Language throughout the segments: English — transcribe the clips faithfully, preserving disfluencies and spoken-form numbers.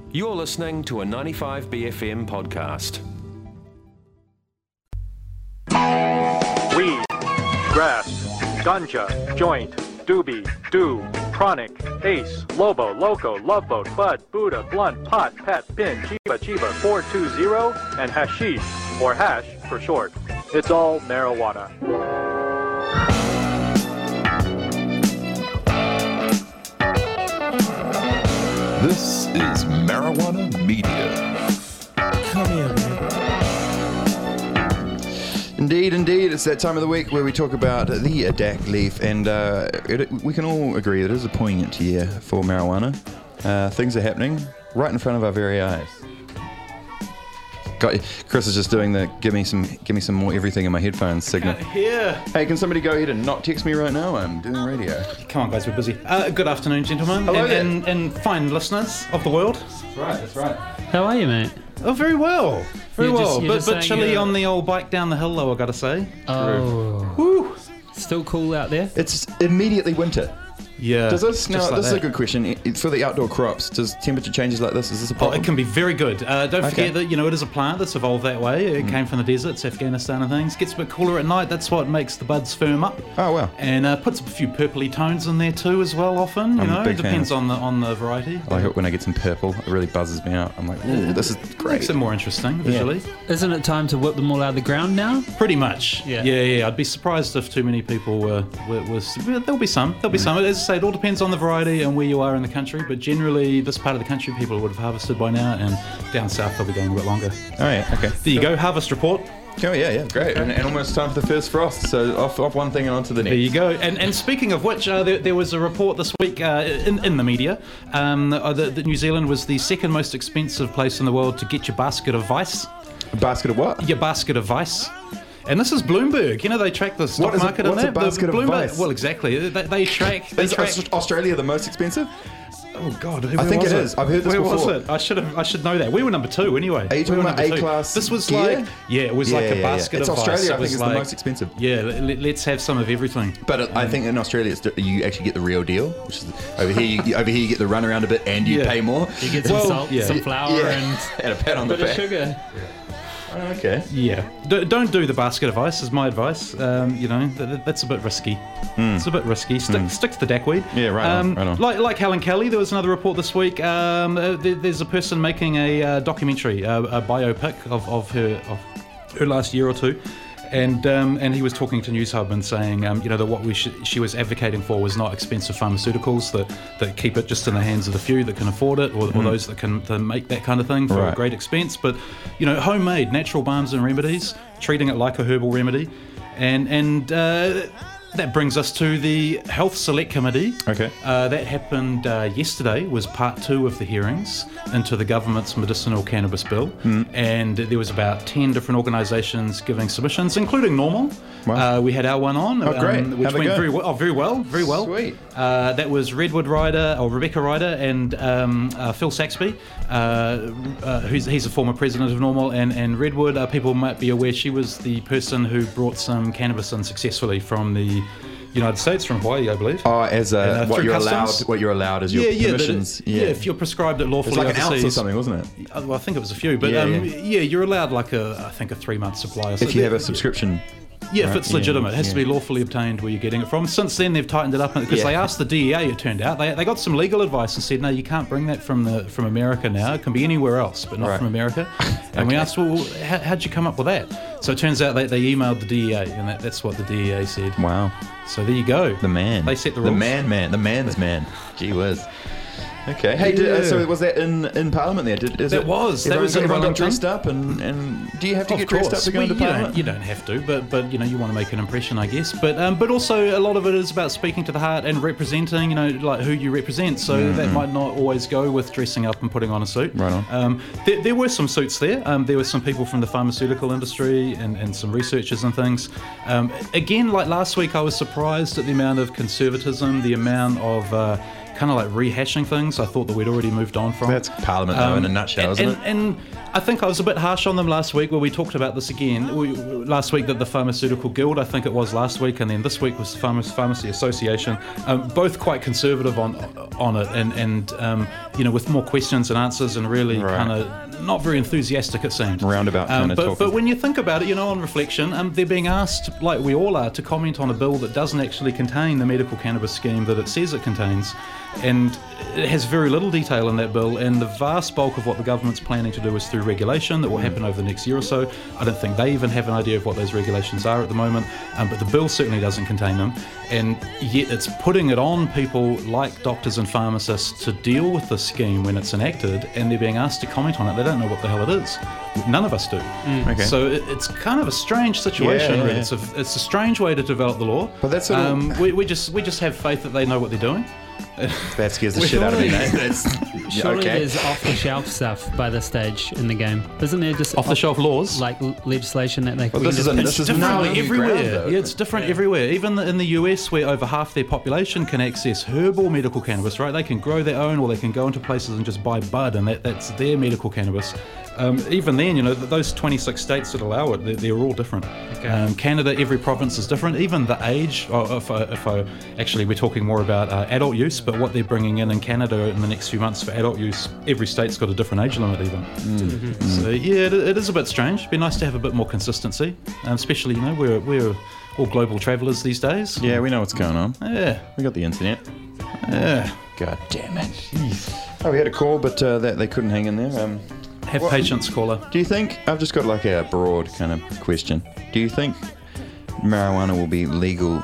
You're listening to a ninety-five B F M podcast. Weed, grass, ganja, joint, doobie, do, chronic, ace, lobo, loco, love boat, bud, Buddha, blunt, pot, pet, bin, chiba, chiba, four two zero, and hashish, or hash for short. It's all marijuana. This is Marijuana Media. Come here, man. Indeed, indeed. It's that time of the week where we talk about the Adak leaf, and uh, it, we can all agree that it is a poignant year for marijuana. Uh, things are happening right in front of our very eyes. Got, Chris is just doing the give me some give me some more everything in my headphones signal. Here. Hey, can somebody go ahead and not text me right now? I'm doing radio. Come on, guys, we're busy. Uh, good afternoon, gentlemen. Hello and, there. and, and fine listeners of the world. That's right, that's right. How are you, mate? Oh, very well. Very You're well. just- you're But just bit saying chilly you're- on the old bike down the hill, though, I gotta say. Oh, Woo. still cool out there? It's immediately winter. Yeah. Does this, now, just like this is a that. good question. It- For the outdoor crops, does temperature changes like this, is this a Oh, problem? it can be very good. Uh, don't Okay. forget that, you know, it is a plant that's evolved that way. It came from the deserts, Afghanistan and things. Gets a bit cooler at night. That's what makes the buds firm up. Oh, wow. And uh, puts a few purpley tones in there too as well often. You I'm a know, big it depends fan. on the on the variety. I like it when I get some purple. It really buzzes me out. I'm like, ooh, this is great. Makes it more interesting visually. Isn't it time to whip them all out of the ground now? Pretty much. Yeah. yeah, yeah. I'd be surprised if too many people were. were, were well, there'll be some. There'll be some. As I say, it all depends on the variety and where you are in the country. But generally, this part of the country, people would have harvested by now, and down south they'll be going a bit longer. Oh, yeah, okay. There you go. Harvest report. Oh, yeah, yeah, great. And, and almost time for the first frost. So off, off one thing and on to the next. There you go. And and speaking of which, uh, there, there was a report this week uh, in, in the media um, uh, that, that New Zealand was the second most expensive place in the world to get your basket of vice. A basket of what? Your basket of vice. And this is Bloomberg. You know, they track the stock What is a- market in what's a there. The basket of Bloomberg- vice? Well, exactly. They, they track. They Is track. Aus- Australia the most expensive? Oh God, I think it is. I've heard this Where before. was it? I should have. I should know that. We were number two anyway. Are you We talking were about number two. A-class This was gear? like, yeah, it was Yeah, like yeah, a yeah. basket It's of Australia, vice. I It think, was is the like, most expensive. Yeah, let, let's have some of everything. But it, I think in Australia, it's, you actually get the real deal. Which is over here, you, over here you get the run around a bit and you Yeah. pay more. You get some Well, salt, yeah. some flour, Yeah. and and a pat on a the bit of back. sugar. Okay. Yeah, D- don't do the basket of vice. Is my advice. Um, you know, th- that's a bit risky. It's a bit risky. Stick, stick to the DAC Yeah, right on, Um, right on. Like, like Helen Kelly, there was another report this week. Um, uh, there, there's a person making a uh, documentary, uh, a biopic of, of her of her last year or two. And um, and he was talking to Newshub and saying, um, you know, that what we sh- she was advocating for was not expensive pharmaceuticals that, that keep it just in the hands of the few that can afford it, or, or those that can to make that kind of thing for Right. a great expense. But, you know, homemade natural balms and remedies, treating it like a herbal remedy, and and uh, that brings us to the Health Select Committee. Okay. Uh, that happened uh, yesterday, was part two of the hearings into the government's medicinal cannabis bill. And there was about ten different organisations giving submissions, including Normal. Wow. Uh, we had our one on, Oh, great. which How'd it went go? very well. Oh, very well, very well. Sweet. Uh, that was Redwood Ryder, or Rebecca Ryder, and um, uh, Phil Saxby, uh, uh, who's he's a former president of Normal, and and Redwood. Uh, people might be aware she was the person who brought some cannabis in successfully from the United States, from Hawaii, I believe. Oh, as a, And, uh, what through you're customs. allowed, what you're allowed as your yeah, yeah, permissions. that it- yeah, if you're prescribed it it's lawfully like an overseas. ounce or something, wasn't it? Uh, well, I think it was a few, but Yeah, um, yeah. yeah. you're allowed like a, I think a three month supply. Or If so. you have a subscription. Yeah, if right, it's yeah, legitimate, it has to yeah. be lawfully obtained where you're getting it from. Since then, they've tightened it up because Yeah. they asked the D E A. It turned out they, they got some legal advice and said, no, you can't bring that from the from America now. It can be anywhere else, but not Right. from America. And we asked, well, how, how'd you come up with that? So it turns out they, they emailed the D E A, and that, that's what the D E A said. Wow. So there you go. The man. They set the The rules. man, man. The man's man. Gee whiz. Okay. Hey, did, uh, Yeah. so was that in, in Parliament there? Did, is That it, was. That Everyone, was in everyone got Wellington. dressed up, and, and do you have to Of get dressed up course. to go Well, into you, don't, Parliament? you don't have to, but but you know you want to make an impression, I guess. But um, but also a lot of it is about speaking to the heart and representing, you know, like who you represent. So that might not always go with dressing up and putting on a suit. Right on. Um, there, there were some suits there. Um, there were some people from the pharmaceutical industry and, and some researchers and things. Um, again, like last week, I was surprised at the amount of conservatism, the amount of uh, kind of like rehashing things I thought that we'd already moved on from. That's Parliament, though, in a nutshell, and, isn't and, it? And I think I was a bit harsh on them last week where we talked about this again. We, last week that the Pharmaceutical Guild, I think it was last week, and then this week was the Pharma- Pharmacy Association, um, both quite conservative on on it, and, and um, you know, with more questions and answers, and really Right. kind of not very enthusiastic, it seemed. Roundabout Um, kind of but, talking. but when you think about it, you know, on reflection, um, they're being asked, like we all are, to comment on a bill that doesn't actually contain the medical cannabis scheme that it says it contains. And it has very little detail in that bill, and the vast bulk of what the government's planning to do is through regulation that will happen over the next year or so. I don't think they even have an idea of what those regulations are at the moment, um, but the bill certainly doesn't contain them. And yet it's putting it on people like doctors and pharmacists to deal with the scheme when it's enacted, and they're being asked to comment on it. They don't know what the hell it is. None of us do. Okay. So it, it's kind of a strange situation. Yeah, yeah, really. yeah. It's a it's a strange way to develop the law. But that's sort of- um, we, we just we just have faith that they know what they're doing. That scares the shit out of me, mate. Surely- That's, yeah, Surely okay. there's off-the-shelf stuff by this stage in the game. Isn't there just Off-the-shelf laws? like l- legislation that they Well, we this can is just a- pitch this is to? now different new everywhere. ground, though. Yeah, it's different everywhere. Even in the U S, where over half their population can access herbal medical cannabis, right? They can grow their own, or they can go into places and just buy bud, and that, that's their medical cannabis. Um, even then, you know, th- those twenty-six states that allow it, they're, they're all different. Um, Canada, every province is different. Even the age, oh, if, I, if I, actually we're talking more about uh, adult use, but what they're bringing in in Canada in the next few months for adult use, every state's got a different age limit even. Mm. So yeah, it, it is a bit strange. It'd be nice to have a bit more consistency, um, especially, you know, we're, we're all global travellers these days. Yeah, we know what's going on. Yeah, We got the internet. yeah. God damn it. Oh, we had a call, but uh, that they couldn't hang in there. Um, Have What- patience, caller. do you think, I've just got like a broad kind of question. Do you think marijuana will be legal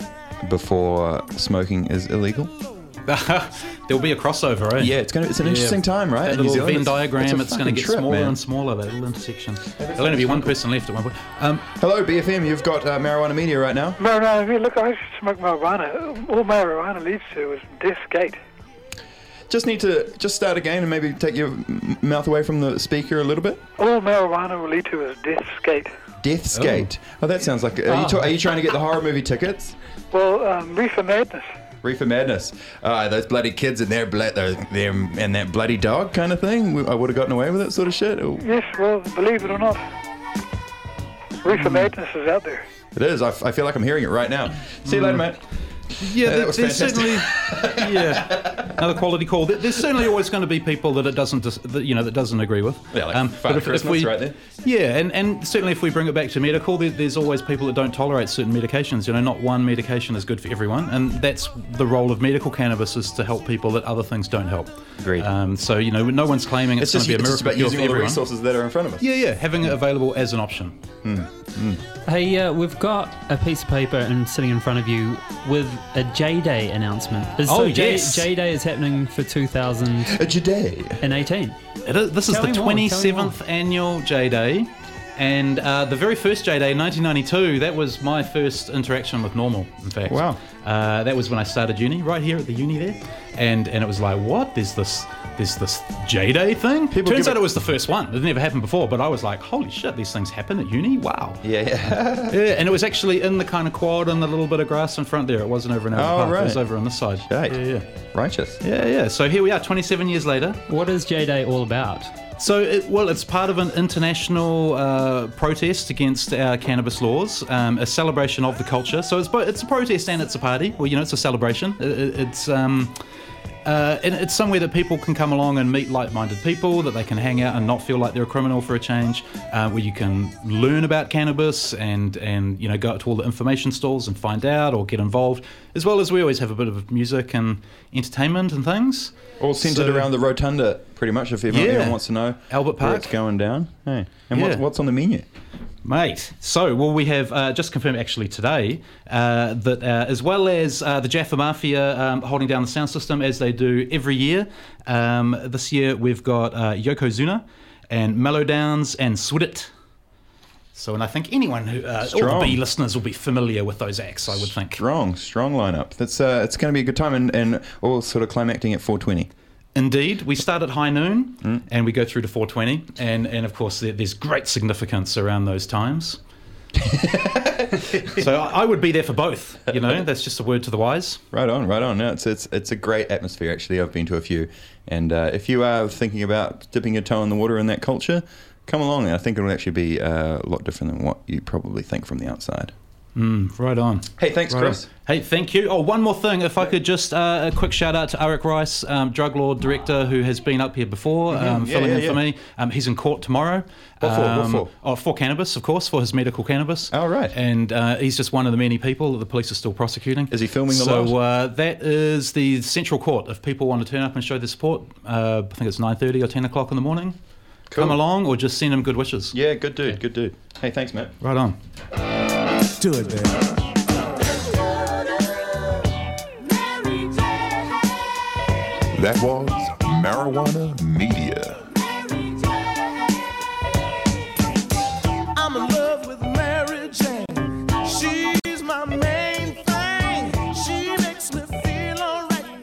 before smoking is illegal? There'll be a crossover, eh? Yeah, it's gonna. It's an Yeah. interesting time, right? That in New little Zealand. Venn It's- diagram, a it's, going to fucking get trip, smaller man. and smaller, that little intersection. There'll only be one person left at one point. Um, Hello, B F M. You've got uh, Marijuana Media right now. Marijuana, hey, look, I used to smoke marijuana. All marijuana leads to is Death's Gate. Just need to just start again and maybe take your m- mouth away from the speaker a little bit. All marijuana will lead to is Death's Gate. Death's Gate. Oh, that sounds like. Are, you ta- are you trying to get the horror movie tickets? Well, um, Reefer Madness. Reefer Madness. Uh, those bloody kids and their bla- their, their and that bloody dog kind of thing. We- I would have gotten away with that sort of shit. Oh, Yes, well, believe it or not, Reefer Madness is out there. it is. I, f- I feel like I'm hearing it right now. See you later, mate. yeah, that there- was there's fantastic. certainly yeah another quality call. There- There's certainly always going to be people that it doesn't, dis- that, you know, that doesn't agree with. Yeah, like Um, Father Christmas right there. Yeah, and, and certainly if we bring it back to medical, there, there's always people that don't tolerate certain medications. You know, not one medication is good for everyone, and that's the role of medical cannabis, is to help people that other things don't help. Agreed. Um, so you know, no one's claiming it's, It's just, going to be a it's just miracle about cure using for all the everyone. resources that are in front of us. Yeah, yeah, having it available as an option. Hey, uh, we've got a piece of paper and sitting in front of you with a J Day announcement. Is- Oh, so J, yes. J Day is happening for two thousand A J-Day. eighteen. It is, this is Tell the me more, tell me twenty-seventh annual J Day, and uh, the very first J Day, nineteen ninety-two, that was my first interaction with Normal, in fact. Wow. Uh, that was when I started uni, right here at the uni there, and and it was like, what? There's this there's this J Day thing? People Turns give out it- it was the first one. It never happened before, but I was like, holy shit, these things happen at uni? Wow. Yeah, yeah. Yeah, and it was actually in the kind of quad and the little bit of grass in front there. It wasn't over in Albert Oh, Park. It was right. over on this side. Right. Yeah, yeah. Righteous. Yeah, yeah. So here we are, twenty-seven years later. What is J Day all about? So, it, well, it's part of an international uh, protest against our cannabis laws, um, a celebration of the culture. So it's both, it's a protest and it's a party. Well, you know, it's a celebration. It, it, it's um, uh, and it's somewhere that people can come along and meet like-minded people, that they can hang out and not feel like they're a criminal for a change, uh, where you can learn about cannabis and, and, you know, go out to all the information stalls and find out or get involved, as well as we always have a bit of music and entertainment and things. All centered So- around the rotunda, pretty much, if everyone, Yeah. everyone wants to know Albert where Park. it's going down. Hey. And what's, Yeah. what's on the menu? Mate, so, well, we have uh, just confirmed actually today uh, that uh, as well as uh, the Jaffa Mafia um, holding down the sound system as they do every year, um, this year we've got uh, Yokozuna and Mellow Downs and Swidit. So, and I think anyone who, uh, all Strong. the B listeners will be familiar with those acts, I would think. Strong, strong lineup. That's uh, it's going to be a good time, and, and all sort of climacting at four twenty. Indeed, we start at high noon Mm. and we go through to four twenty, and, and of course there, there's great significance around those times. So I I would be there for both. You know, that's just a word to the wise. Right on, right on. No, it's it's it's a great atmosphere. Actually, I've been to a few, and uh, if you are thinking about dipping your toe in the water in that culture, come along. I think it'll actually be uh, a lot different than what you probably think from the outside. Mm, right on. Hey, thanks, Right Chris. on. Hey, thank you. Oh, one more thing. If I could just uh, a quick shout out to Eric Rice, um, drug law director, who has been up here before, Mm-hmm. um, Yeah, filling yeah, in for yeah. me. Um, he's in court tomorrow. What for? What Um, for? Oh, for cannabis, of course, for his medical cannabis. Oh, right. And uh, he's just one of the many people that the police are still prosecuting. Is he filming the So lot? uh, that is the Central Court. If people want to turn up and show their support, uh, I think it's nine thirty or ten o'clock in the morning. Cool. Come along, or just send him good wishes. Yeah, good dude, good dude. Hey, thanks, Matt. Right on. Do it, baby. That was Marijuana Media. I'm in love with Mary Jane. She's my main thing. She makes me feel alright.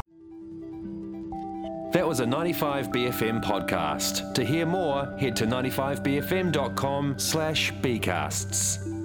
That was a ninety-five B F M podcast. To hear more, head to ninety-five b f m dot com slash bcasts.